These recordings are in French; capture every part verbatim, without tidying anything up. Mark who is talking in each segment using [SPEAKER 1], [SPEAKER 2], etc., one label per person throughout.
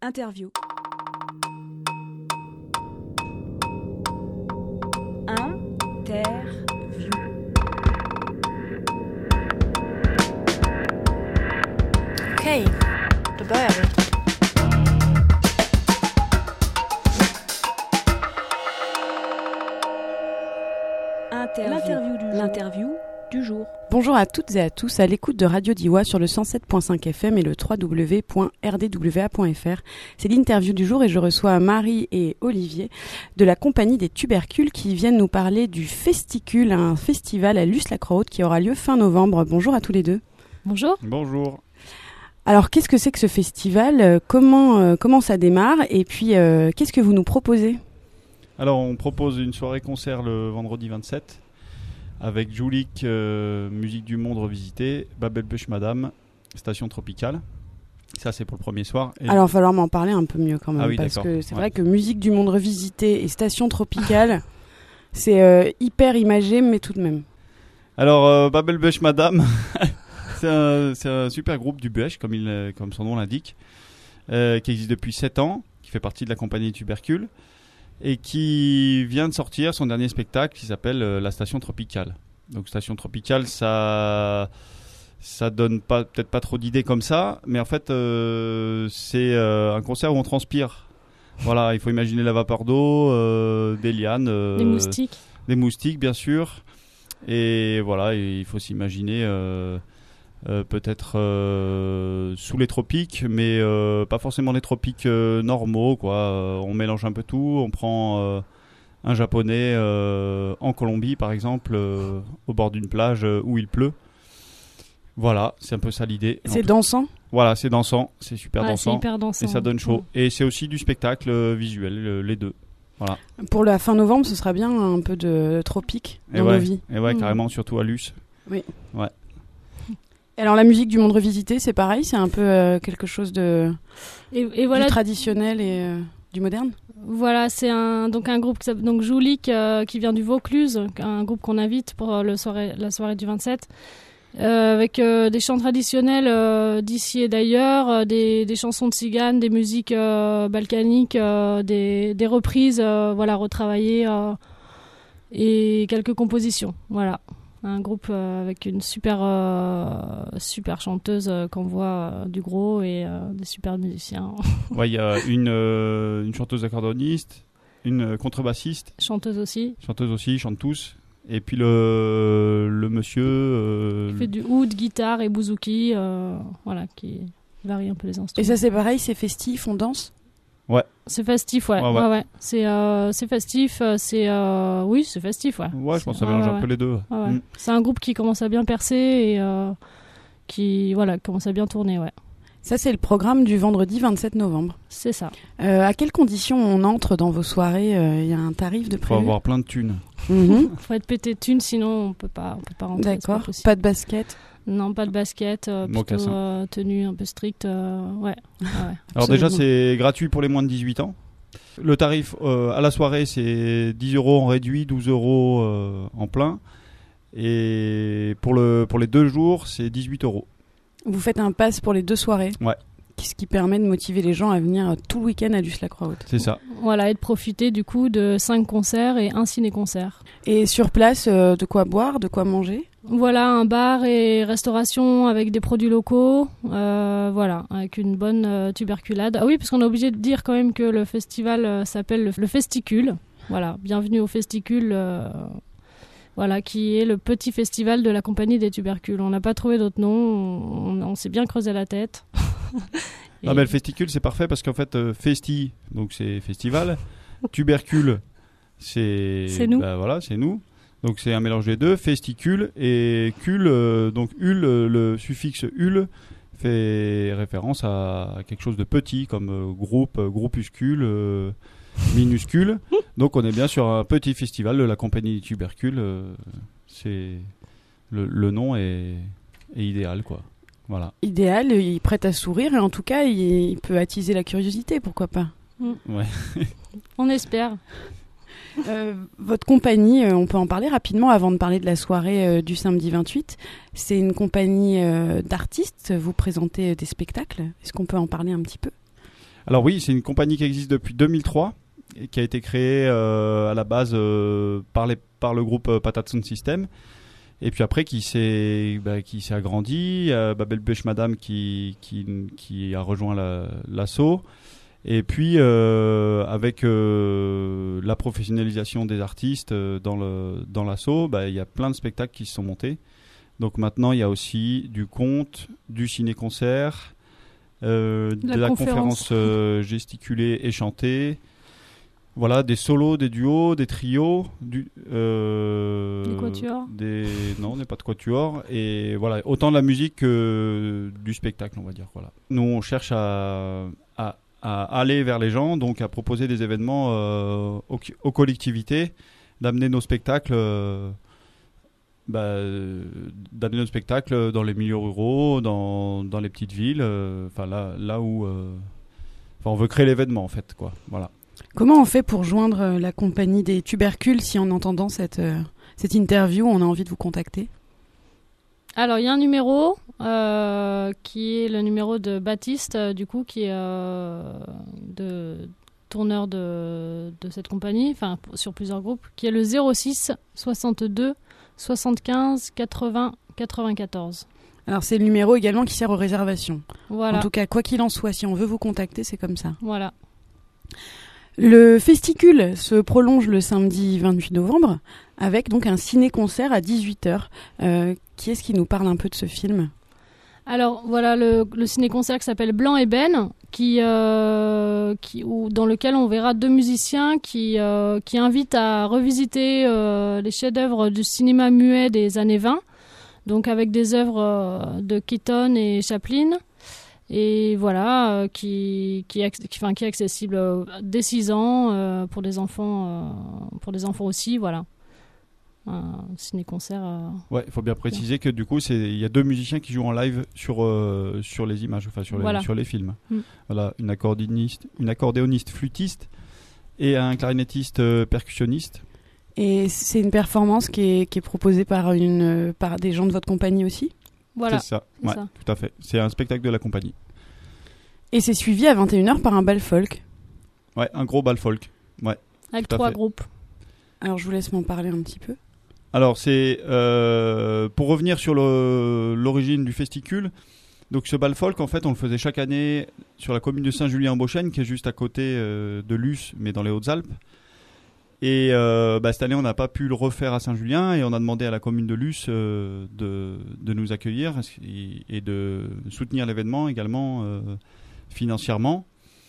[SPEAKER 1] Interview. Interview.
[SPEAKER 2] Okej, då börjar vi.
[SPEAKER 1] Interview. L'interview du jour. L'interview du jour.
[SPEAKER 3] Bonjour à toutes et à tous à l'écoute de Radio Diois sur le cent sept virgule cinq F M et le w w w point r d w a point f r. C'est l'interview du jour et je reçois Marie et Olivier de la compagnie des Tubercules qui viennent nous parler du Festicule, un festival à Luce-la-Croix-Haute qui aura lieu fin novembre. Bonjour à tous les deux.
[SPEAKER 2] Bonjour.
[SPEAKER 4] Bonjour.
[SPEAKER 3] Alors qu'est-ce que c'est que ce festival ? Comment, euh, comment ça démarre ? Et puis euh, qu'est-ce que vous nous proposez ?
[SPEAKER 4] Alors on propose une soirée-concert le vendredi vingt-sept avec Joulik, euh, Musique du Monde revisitée, Babel Bush Madame, Station Tropicale. Ça c'est pour le premier soir. Et
[SPEAKER 3] Alors il va falloir m'en parler un peu mieux quand même,
[SPEAKER 4] ah oui,
[SPEAKER 3] parce
[SPEAKER 4] d'accord.
[SPEAKER 3] que c'est
[SPEAKER 4] Ouais.
[SPEAKER 3] vrai que Musique du Monde revisitée et Station Tropicale, c'est euh, hyper imagé, mais tout de même.
[SPEAKER 4] Alors euh, Babel Bush Madame, c'est, un, c'est un super groupe du Bush, comme, il, comme son nom l'indique, euh, qui existe depuis sept ans, qui fait partie de la compagnie Tubercules, et qui vient de sortir son dernier spectacle qui s'appelle euh, La Station Tropicale. Donc Station Tropicale, ça ça donne pas, peut-être pas trop d'idées comme ça, mais en fait euh, c'est euh, un concert où on transpire. Voilà, il faut imaginer la vapeur d'eau, euh, des lianes, euh,
[SPEAKER 2] Des moustiques.
[SPEAKER 4] des moustiques bien sûr, et voilà, et il faut s'imaginer euh, euh, peut-être euh, sous les tropiques, mais euh, pas forcément les tropiques euh, normaux, quoi. Euh, on mélange un peu tout, on prend euh, un japonais euh, en Colombie par exemple, euh, au bord d'une plage euh, où il pleut. Voilà, c'est un peu ça l'idée. En
[SPEAKER 3] C'est
[SPEAKER 4] tout-
[SPEAKER 3] dansant ?
[SPEAKER 4] Voilà, c'est dansant, c'est super
[SPEAKER 2] Ouais, c'est
[SPEAKER 4] dansant,
[SPEAKER 2] hyper dansant.
[SPEAKER 4] et ça donne chaud.
[SPEAKER 2] Ouais.
[SPEAKER 4] Et c'est aussi du spectacle euh, visuel, euh, les deux. Voilà.
[SPEAKER 3] Pour la fin novembre, ce sera bien un peu de tropique
[SPEAKER 4] Et
[SPEAKER 3] dans
[SPEAKER 4] ouais,
[SPEAKER 3] nos vies.
[SPEAKER 4] et ouais,
[SPEAKER 2] Mm.
[SPEAKER 4] carrément, surtout à Luce.
[SPEAKER 3] Alors la musique du monde revisité, c'est pareil, c'est un peu euh, quelque chose de
[SPEAKER 2] Et, et voilà,
[SPEAKER 3] du traditionnel et euh, du moderne.
[SPEAKER 2] voilà, c'est un donc un groupe qui s'appelle donc Joulik euh, qui vient du Vaucluse, un groupe qu'on invite pour euh, le soirée, la soirée du vingt-sept. Euh, avec euh, des chants traditionnels euh, d'ici et d'ailleurs, euh, des, des chansons de tziganes, des musiques euh, balkaniques, euh, des, des reprises, euh, voilà, retravaillées euh, et quelques compositions. Voilà, un groupe euh, avec une super euh, super chanteuse euh, qu'on voit euh, du gros et euh, des super musiciens,
[SPEAKER 4] Ouais, il y a une, euh, une chanteuse accordéoniste, une euh, contrebassiste,
[SPEAKER 2] chanteuses aussi.
[SPEAKER 4] chanteuse aussi, ils chantent tous. Et puis le, le monsieur... euh,
[SPEAKER 2] Qui fait du oud, guitare et bouzouki, euh, voilà, qui varie un peu les
[SPEAKER 3] Et
[SPEAKER 2] instruments.
[SPEAKER 3] ça c'est pareil, c'est festif, on danse.
[SPEAKER 2] C'est festif, ouais.
[SPEAKER 4] Ouais,
[SPEAKER 2] ouais.
[SPEAKER 4] ouais.
[SPEAKER 2] ouais. C'est, euh, c'est festif, euh, c'est... euh, Oui, c'est festif, ouais.
[SPEAKER 4] Ouais, je pense que ça
[SPEAKER 2] Ouais,
[SPEAKER 4] mélange
[SPEAKER 2] ouais,
[SPEAKER 4] un peu
[SPEAKER 2] ouais.
[SPEAKER 4] les deux.
[SPEAKER 2] Ouais, ouais.
[SPEAKER 4] Mm.
[SPEAKER 2] C'est un groupe qui commence à bien percer et euh, qui voilà, commence à bien tourner, ouais.
[SPEAKER 3] Ça c'est le programme du vendredi vingt-sept novembre.
[SPEAKER 2] C'est ça.
[SPEAKER 3] Euh, à quelles conditions on entre dans vos soirées ? Il y a un tarif de
[SPEAKER 4] Faut
[SPEAKER 3] prévu ?
[SPEAKER 4] avoir plein de thunes.
[SPEAKER 3] Mhm.
[SPEAKER 2] Faut être pété de thunes, sinon on peut pas, on peut pas rentrer. c'est
[SPEAKER 3] D'accord.
[SPEAKER 2] pas possible.
[SPEAKER 3] Pas de basket.
[SPEAKER 2] Non, pas de basket, euh, plutôt
[SPEAKER 4] Mocassin.
[SPEAKER 2] euh, tenue un peu stricte, euh, ouais. ouais, ouais.
[SPEAKER 4] Alors
[SPEAKER 3] Absolument.
[SPEAKER 4] déjà, c'est gratuit pour les moins de dix-huit ans. Le tarif euh, à la soirée, c'est dix euros en réduit, douze euros euh, en plein. Et pour, le, pour les deux jours, c'est dix-huit euros.
[SPEAKER 3] Vous faites un pass pour les deux soirées.
[SPEAKER 4] Ouais.
[SPEAKER 3] Ce qui permet de motiver les gens à venir tout le week-end à Luce-la-Croix-Haute.
[SPEAKER 4] C'est ça.
[SPEAKER 2] Voilà, et de profiter du coup de cinq concerts et un ciné-concert.
[SPEAKER 3] Et sur place, euh, de quoi boire, de quoi manger ?
[SPEAKER 2] Voilà, un bar et restauration avec des produits locaux, euh, voilà, avec une bonne euh, tuberculade. Ah oui, parce qu'on est obligé de dire quand même que le festival euh, s'appelle le, le Festicule. Voilà, bienvenue au Festicule, euh, voilà, qui est le petit festival de la compagnie des Tubercules. On n'a pas trouvé d'autre nom, on, on s'est bien creusé la tête. Et-
[SPEAKER 4] Ah ben, le festicule, c'est parfait parce qu'en fait, euh, festi, donc c'est festival. Tubercule, c'est...
[SPEAKER 2] C'est nous.
[SPEAKER 4] Bah, voilà, c'est nous. Donc c'est un mélange des deux. Festicule et cul, euh, donc ul, euh, le suffixe ul fait référence à quelque chose de petit comme euh, groupe, euh, groupuscule, euh, minuscule. Donc on est bien sur un petit festival de la compagnie Tubercule. euh, c'est le, le nom est, est idéal, quoi. Voilà.
[SPEAKER 3] Idéal, il prête à sourire et en tout cas, il, il peut attiser la curiosité, pourquoi pas.
[SPEAKER 4] Ouais.
[SPEAKER 2] On espère.
[SPEAKER 3] Euh, votre compagnie, euh, on peut en parler rapidement avant de parler de la soirée euh, du samedi vingt-huit. C'est une compagnie euh, d'artistes. Vous présentez euh, des spectacles. Est-ce qu'on peut en parler un petit peu ?
[SPEAKER 4] Alors oui, c'est une compagnie qui existe depuis deux mille trois et qui a été créée euh, à la base euh, par, les, par le groupe euh, Patat Sound System. Et puis après, qui s'est, bah, qui s'est agrandi. Euh, Babel Bush Madame qui, qui, qui a rejoint la, l'assaut. Et puis, euh, avec euh, la professionnalisation des artistes euh, dans, le, dans l'assaut, bah, il y a plein de spectacles qui se sont montés. Donc maintenant, il y a aussi du conte, du ciné-concert, euh, de la, la conférence, conférence euh, gesticulée et chantée. Voilà, des solos, des duos, des trios, du, euh,
[SPEAKER 2] des quatuors.
[SPEAKER 4] Des, non, on n'est pas de quatuor. Et voilà, autant de la musique que du spectacle, on va dire. Voilà. Nous, on cherche à, à, à aller vers les gens, donc à proposer des événements euh, aux, aux collectivités, d'amener nos spectacles, euh, bah, d'amener nos spectacles dans les milieux ruraux, dans, dans les petites villes, enfin euh, là, là où, euh, on veut créer l'événement en fait, quoi. Voilà.
[SPEAKER 3] Comment on fait pour joindre la compagnie des tubercules si en entendant cette, euh, cette interview, on a envie de vous contacter ?
[SPEAKER 2] Alors, il y a un numéro euh, qui est le numéro de Baptiste, euh, du coup, qui est euh, de, tourneur de, de cette compagnie, enfin, sur plusieurs groupes, qui est le zéro six soixante-deux soixante-quinze quatre-vingts quatre-vingt-quatorze.
[SPEAKER 3] Alors, c'est le numéro également qui sert aux réservations.
[SPEAKER 2] Voilà.
[SPEAKER 3] En tout cas, quoi qu'il en soit, si on veut vous contacter, c'est comme ça.
[SPEAKER 2] Voilà.
[SPEAKER 3] Le festicule se prolonge le samedi vingt-huit novembre avec donc un ciné-concert à dix-huit heures. Euh, qui est-ce qui nous parle un peu de ce film ?
[SPEAKER 2] Alors voilà, le, le ciné-concert qui s'appelle Blanc et Ben, qui, euh, qui, où, dans lequel on verra deux musiciens qui, euh, qui invitent à revisiter euh, les chefs-d'œuvre du cinéma muet des années vingt, donc avec des œuvres euh, de Keaton et Chaplin. Et voilà, euh, qui, qui, qui, enfin, qui est accessible euh, dès six ans euh, pour des enfants, euh, pour des enfants aussi, voilà. Un ciné-concert. Euh,
[SPEAKER 4] ouais, il faut bien préciser bien. que du coup, il y a deux musiciens qui jouent en live sur, euh, sur les images, enfin sur,
[SPEAKER 2] voilà.
[SPEAKER 4] les, sur les films.
[SPEAKER 2] Mm.
[SPEAKER 4] Voilà, une accordéoniste, une accordéoniste flûtiste et un clarinettiste euh, percussionniste.
[SPEAKER 3] Et c'est une performance qui est, qui est proposée par, une, par des gens de votre compagnie aussi ?
[SPEAKER 2] Voilà,
[SPEAKER 4] c'est ça,
[SPEAKER 2] c'est
[SPEAKER 4] ouais,
[SPEAKER 2] ça.
[SPEAKER 4] Tout à fait. C'est un spectacle de la compagnie.
[SPEAKER 3] Et c'est suivi à vingt et une heures par un bal folk.
[SPEAKER 4] Ouais, un gros bal folk. Ouais,
[SPEAKER 2] avec trois groupes.
[SPEAKER 3] Alors je vous laisse m'en parler un petit peu.
[SPEAKER 4] Alors c'est euh, pour revenir sur le, l'origine du festicule. Donc ce bal folk, en fait, on le faisait chaque année sur la commune de Saint-Julien-en-Beauchêne, qui est juste à côté euh, de Luce, mais dans les Hautes-Alpes. Et euh, bah, cette année, on n'a pas pu le refaire à Saint-Julien et on a demandé à la commune de Luce euh, de, de nous accueillir et, et de soutenir l'événement également euh, financièrement.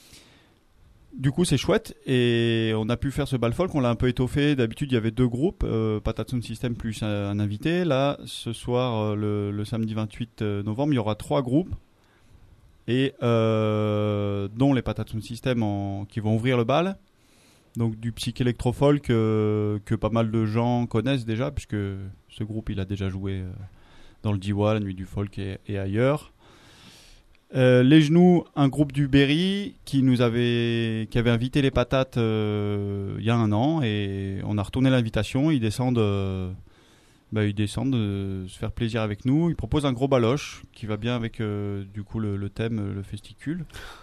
[SPEAKER 4] Du coup, c'est chouette et on a pu faire ce bal folk. On l'a un peu étoffé. D'habitude, il y avait deux groupes, euh, Patat Sound System plus un, un invité. Là, ce soir, euh, le, le samedi vingt-huit novembre, il y aura trois groupes et euh, dont les Patat Sound System en, qui vont ouvrir le bal. Donc du psych électro-folk euh, que pas mal de gens connaissent déjà, puisque ce groupe il a déjà joué euh, dans le Diwa, la Nuit du Folk et, et ailleurs. Euh, les Genoux, un groupe du Berry qui nous avait, qui avait invité les Patates euh, il y a un an et on a retourné l'invitation. Ils descendent, euh, bah, ils descendent euh, se faire plaisir avec nous. Ils proposent un gros baloche qui va bien avec euh, du coup le, le thème, le festicule.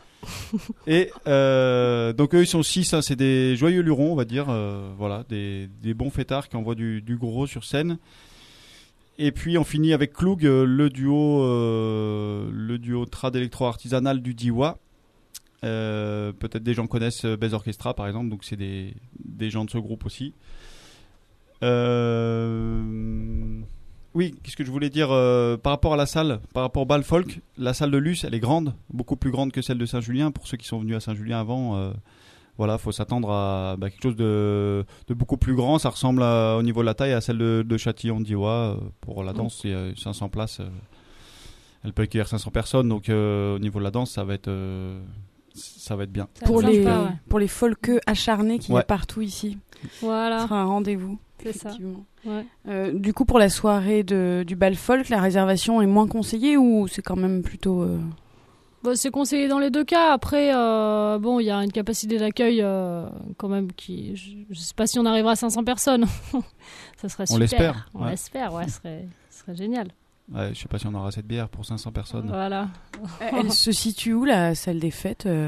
[SPEAKER 4] Et euh, donc eux ils sont six, hein, c'est des joyeux lurons on va dire, euh, voilà, des, des bons fêtards qui envoient du, du gros sur scène. Et puis on finit avec Klug, euh, le duo euh, le duo trad électro artisanal du Diwa. Euh, peut-être des gens connaissent Bez Orchestra par exemple, donc c'est des, des gens de ce groupe aussi. Euh... Oui, qu'est-ce que je voulais dire euh, par rapport à la salle, par rapport au bal folk, la salle de Luce, elle est grande, beaucoup plus grande que celle de Saint-Julien. Pour ceux qui sont venus à Saint-Julien avant, euh, voilà, faut s'attendre à bah, quelque chose de, de beaucoup plus grand. Ça ressemble à, au niveau de la taille à celle de, de Châtillon-Diwa. Euh, pour la danse, c'est euh, cinq cents places. Euh, elle peut accueillir cinq cents personnes, donc euh, au niveau de la danse, ça va être, euh, ça va être bien.
[SPEAKER 3] Pour les,
[SPEAKER 2] sympa, ouais.
[SPEAKER 3] pour les folkeux acharnés qu'il
[SPEAKER 4] ouais.
[SPEAKER 3] y a partout ici.
[SPEAKER 2] Voilà.
[SPEAKER 3] Ce sera un rendez-vous.
[SPEAKER 2] C'est ça. Ouais.
[SPEAKER 3] Euh, du coup, pour la soirée de, du bal folk, la réservation est moins conseillée ou c'est quand même plutôt... Euh...
[SPEAKER 2] Bah, c'est conseillé dans les deux cas. Après, euh, bon, il y a une capacité d'accueil euh, quand même qui... Je ne sais pas si on arrivera à cinq cents personnes. Ça serait super.
[SPEAKER 4] On l'espère.
[SPEAKER 2] On
[SPEAKER 4] ouais.
[SPEAKER 2] l'espère, ouais, ce serait, ce serait génial.
[SPEAKER 4] Ouais, je sais pas si on aura cette bière pour cinq cents personnes.
[SPEAKER 2] Voilà.
[SPEAKER 3] Elle se situe où, la salle des fêtes euh...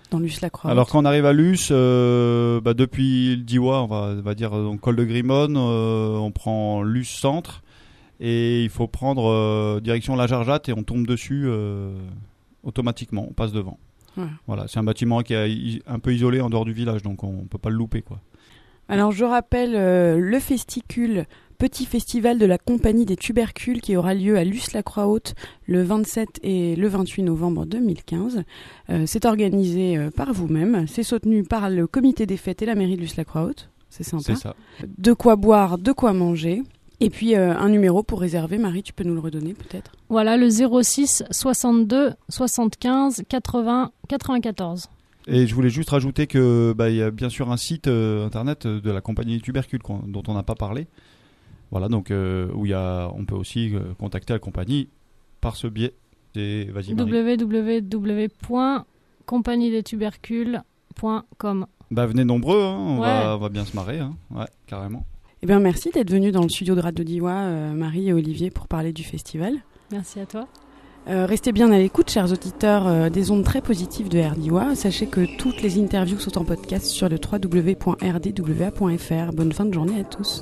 [SPEAKER 3] dans Luce-la-Croix?
[SPEAKER 4] Alors quand on arrive à Luce, euh, bah, depuis le Diois, on va, on va dire donc col de Grimone, euh, on prend Luce centre et il faut prendre euh, direction la Jarjate et on tombe dessus euh, automatiquement, on passe devant. Ouais. Voilà, c'est un bâtiment qui est un peu isolé en dehors du village, donc on peut pas le louper, quoi.
[SPEAKER 3] Alors je rappelle euh, le Festicule, petit festival de la Compagnie des Tubercules qui aura lieu à Luce-la-Croix-Haute le vingt-sept et le vingt-huit novembre deux mille quinze. Euh, c'est organisé euh, par vous-même, c'est soutenu par le comité des fêtes et la mairie de Luce-la-Croix-Haute. C'est sympa.
[SPEAKER 4] C'est ça.
[SPEAKER 3] De quoi boire, de quoi manger. Et puis euh, un numéro pour réserver. Marie, tu peux nous le redonner peut-être?
[SPEAKER 2] Voilà, le zéro six soixante-deux soixante-quinze quatre-vingts quatre-vingt-quatorze.
[SPEAKER 4] Et je voulais juste rajouter que bah, y a bien sûr un site euh, internet de la compagnie des tubercules dont on n'a pas parlé. Voilà, donc euh, où y a, on peut aussi euh, contacter la compagnie par ce biais. Et, vas-y, Marie.
[SPEAKER 2] w w w point compagnie des tubercules point com.
[SPEAKER 4] Bah venez nombreux, hein, on,
[SPEAKER 2] ouais.
[SPEAKER 4] va, on va bien se marrer, hein. Ouais, carrément.
[SPEAKER 3] Eh bien, merci d'être venus dans le studio de Radio Diois, euh, Marie et Olivier, pour parler du festival.
[SPEAKER 2] Merci à toi.
[SPEAKER 3] Euh, restez bien à l'écoute, chers auditeurs, euh, des ondes très positives de R D W A. Sachez que toutes les interviews sont en podcast sur le w w w point r d w a point f r. Bonne fin de journée à tous.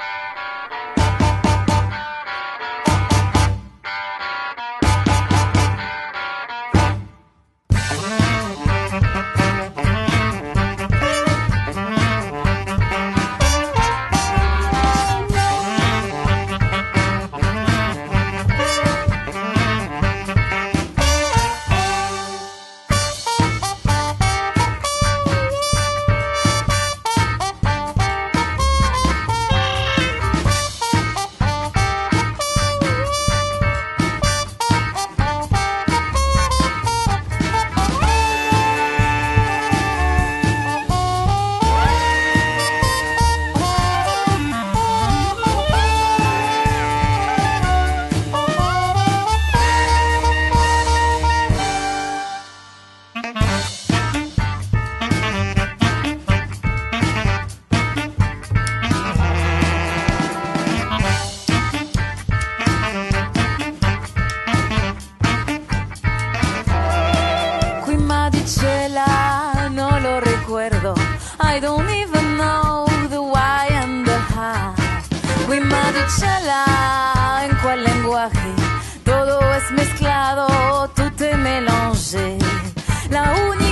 [SPEAKER 5] I don't even know the why and the how. Guimarichala, ¿en cuál lenguaje? Todo es mezclado, tú te mélangé. La única